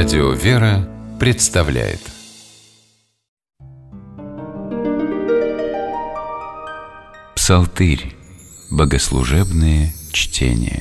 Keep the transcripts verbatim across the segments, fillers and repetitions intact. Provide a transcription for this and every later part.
Радио «Вера» представляет Псалтырь. Богослужебные чтения.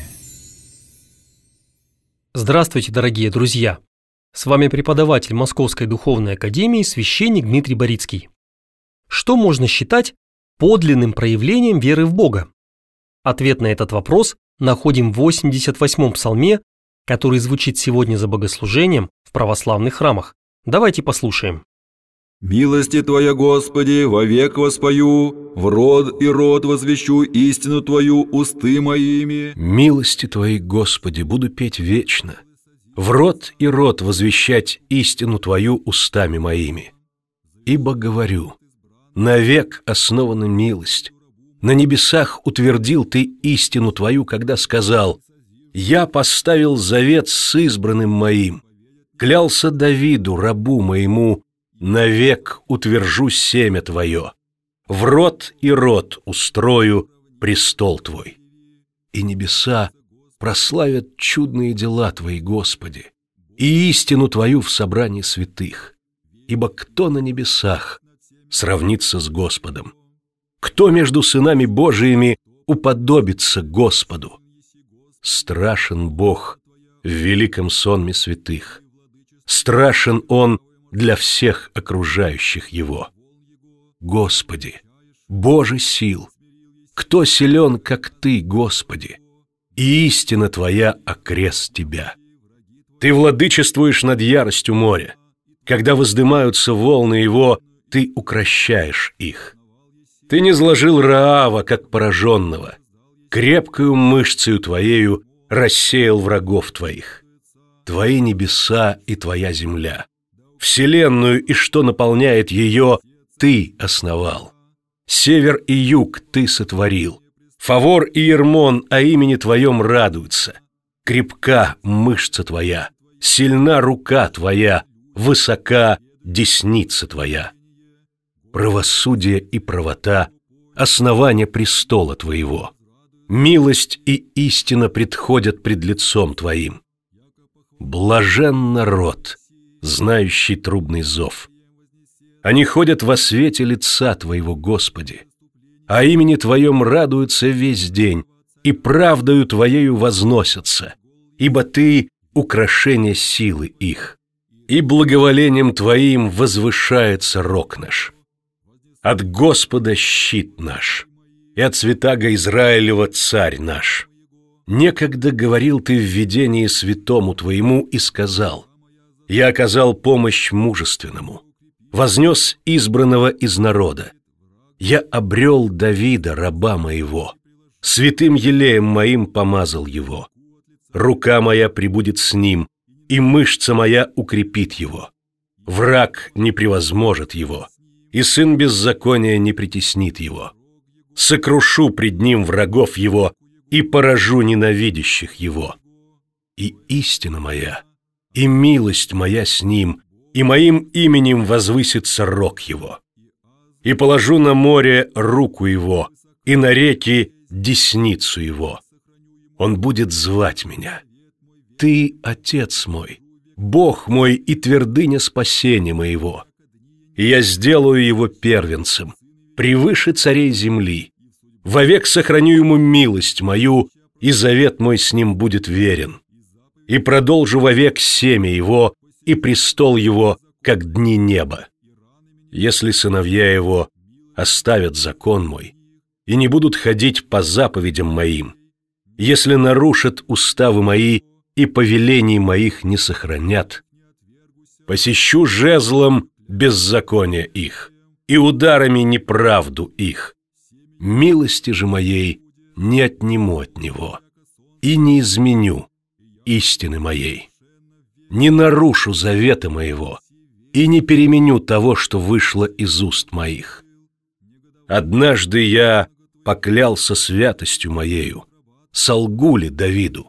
Здравствуйте, дорогие друзья! С вами преподаватель Московской духовной академии священник Дмитрий Борицкий. Что можно считать подлинным проявлением веры в Бога? Ответ на этот вопрос находим в восемьдесят восьмом псалме, который звучит сегодня за богослужением в православных храмах. Давайте послушаем. «Милости Твоя, Господи, вовек воспою, в род и род возвещу истину Твою усты моими». Милости Твои, Господи, буду петь вечно, в род и род возвещать истину Твою устами моими. Ибо говорю, навек основана милость, на небесах утвердил Ты истину Твою, когда сказал: «Я поставил завет с избранным моим, клялся Давиду, рабу моему, навек утвержу семя Твое, в род и род устрою престол Твой». И небеса прославят чудные дела Твои, Господи, и истину Твою в собрании святых. Ибо кто на небесах сравнится с Господом? Кто между сынами Божиими уподобится Господу? Страшен Бог в великом сонме святых, страшен Он для всех окружающих Его. Господи, Боже сил, кто силен, как Ты, Господи, и истина Твоя окрест Тебя. Ты владычествуешь над яростью моря, когда воздымаются волны его, Ты укрощаешь их. Ты низложил Раава, как пораженного, крепкою мышцею Твоею рассеял врагов Твоих. Твои небеса и Твоя земля, вселенную и что наполняет ее, Ты основал. Север и юг Ты сотворил. Фавор и Ермон о имени Твоем радуются. Крепка мышца Твоя, сильна рука Твоя, высока десница Твоя. Правосудие и правота – основание престола Твоего. Милость и истина предходят пред лицом Твоим. Блажен народ, знающий трубный зов. Они ходят во свете лица Твоего, Господи, а имени Твоем радуются весь день, и правдою Твоею возносятся, ибо Ты – украшение силы их, и благоволением Твоим возвышается рог наш. От Господа щит наш, и от святаго Израилева царь наш. Некогда говорил Ты в видении святому Твоему и сказал: «Я оказал помощь мужественному, вознес избранного из народа. Я обрел Давида, раба моего, святым елеем моим помазал его. Рука моя пребудет с ним, и мышца моя укрепит его. Враг не превозможет его, и сын беззакония не притеснит его. Сокрушу пред ним врагов его и поражу ненавидящих его. И истина моя, и милость моя с ним, и моим именем возвысится рог его. И положу на море руку его, и на реки десницу его. Он будет звать меня: Ты, Отец мой, Бог мой и твердыня спасения моего. И я сделаю его первенцем, превыше царей земли. Вовек сохраню ему милость мою, и завет мой с ним будет верен. И продолжу вовек семя его, и престол его, как дни неба. Если сыновья его оставят закон мой и не будут ходить по заповедям моим, если нарушат уставы мои и повелений моих не сохранят, посещу жезлом беззакония их и ударами неправду их. Милости же моей не отниму от него и не изменю истины моей. Не нарушу завета моего и не переменю того, что вышло из уст моих. Однажды я поклялся святостью моею, солгу ли Давиду?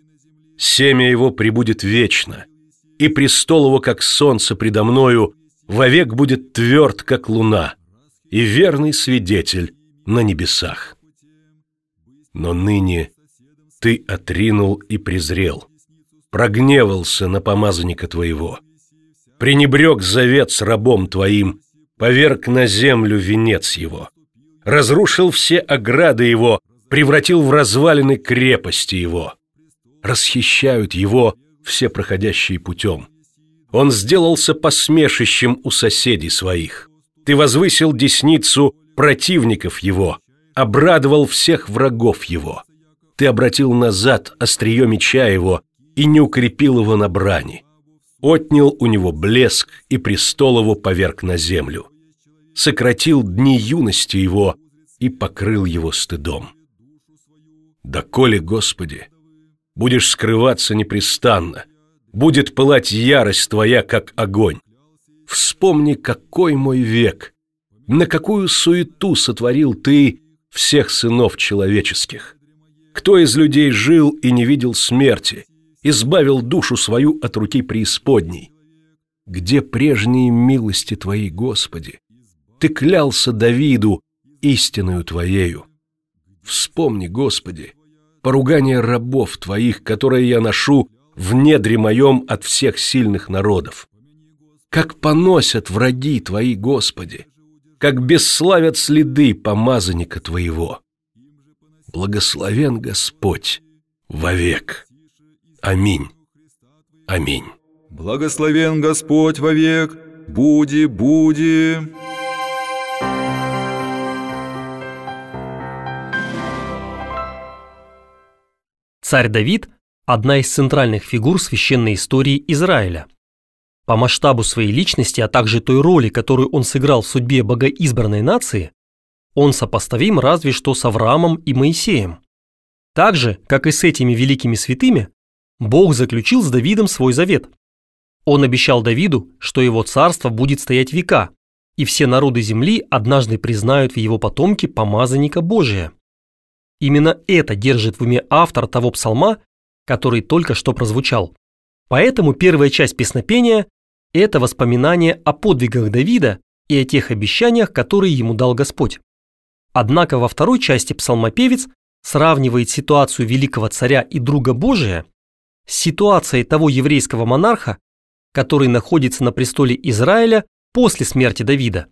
Семя его пребудет вечно, и престол его, как солнце предо мною, вовек будет тверд, как луна, и верный свидетель на небесах. Но ныне Ты отринул и презрел, прогневался на помазанника твоего, пренебрег завет с рабом твоим, поверг на землю венец его, разрушил все ограды его, превратил в развалины крепости его. Расхищают его все проходящие путем. Он сделался посмешищем у соседей своих. Ты возвысил десницу противников его, обрадовал всех врагов его. Ты обратил назад острие меча его и не укрепил его на брани. Отнял у него блеск и престол его поверг на землю. Сократил дни юности его и покрыл его стыдом. Доколе, Господи, будешь скрываться непрестанно, будет пылать ярость Твоя, как огонь. Вспомни, какой мой век, на какую суету сотворил Ты всех сынов человеческих. Кто из людей жил и не видел смерти, избавил душу свою от руки преисподней? Где прежние милости Твои, Господи? Ты клялся Давиду истиною Твоею. Вспомни, Господи, поругание рабов Твоих, которые я ношу в недре моем от всех сильных народов. Как поносят враги Твои, Господи, как бесславят следы помазанника Твоего. Благословен Господь вовек. Аминь. Аминь. Благословен Господь вовек. Буди, буди. Царь Давид – одна из центральных фигур священной истории Израиля. По масштабу своей личности, а также той роли, которую он сыграл в судьбе богоизбранной нации, он сопоставим разве что с Авраамом и Моисеем. Так же, как и с этими великими святыми, Бог заключил с Давидом свой завет. Он обещал Давиду, что его царство будет стоять века, и все народы земли однажды признают в его потомке помазанника Божия. Именно это держит в уме автор того псалма, который только что прозвучал. Поэтому первая часть песнопения – это воспоминание о подвигах Давида и о тех обещаниях, которые ему дал Господь. Однако во второй части псалмопевец сравнивает ситуацию великого царя и друга Божия с ситуацией того еврейского монарха, который находится на престоле Израиля после смерти Давида.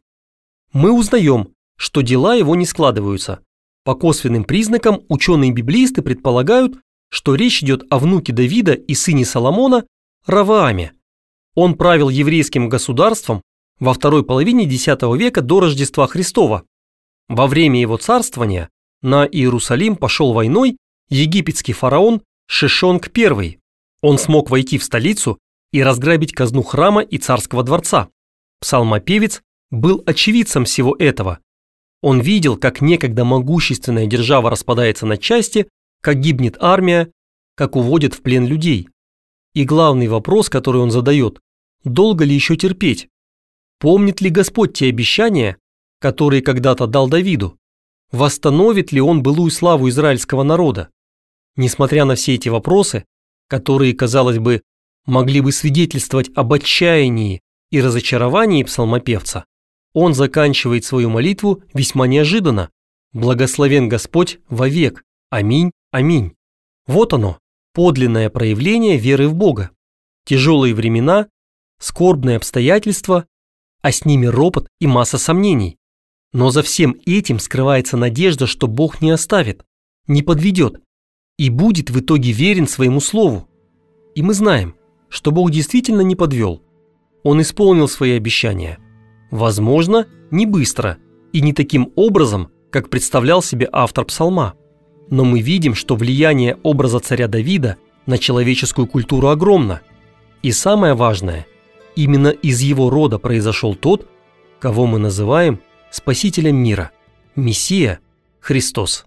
Мы узнаем, что дела его не складываются. По косвенным признакам ученые-библеисты предполагают, что речь идет о внуке Давида и сыне Соломона Ровоаме. Он правил еврейским государством во второй половине десятого века до Рождества Христова. Во время его царствования на Иерусалим пошел войной египетский фараон Шишонг I. Он смог войти в столицу и разграбить казну храма и царского дворца. Псалмопевец был очевидцем всего этого. Он видел, как некогда могущественная держава распадается на части, как гибнет армия, как уводят в плен людей. И главный вопрос, который он задает – долго ли еще терпеть? Помнит ли Господь те обещания, которые когда-то дал Давиду? Восстановит ли он былую славу израильского народа? Несмотря на все эти вопросы, которые, казалось бы, могли бы свидетельствовать об отчаянии и разочаровании псалмопевца, он заканчивает свою молитву весьма неожиданно. «Благословен Господь вовек. Аминь, аминь». Вот оно, подлинное проявление веры в Бога. Тяжелые времена, скорбные обстоятельства, а с ними ропот и масса сомнений. Но за всем этим скрывается надежда, что Бог не оставит, не подведет и будет в итоге верен своему слову. И мы знаем, что Бог действительно не подвел. Он исполнил свои обещания. Возможно, не быстро и не таким образом, как представлял себе автор псалма. Но мы видим, что влияние образа царя Давида на человеческую культуру огромно. И самое важное, именно из его рода произошел тот, кого мы называем Спасителем мира, Мессия Христос.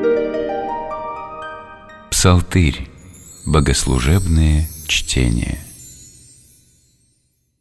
Псалтырь. Богослужебные чтения.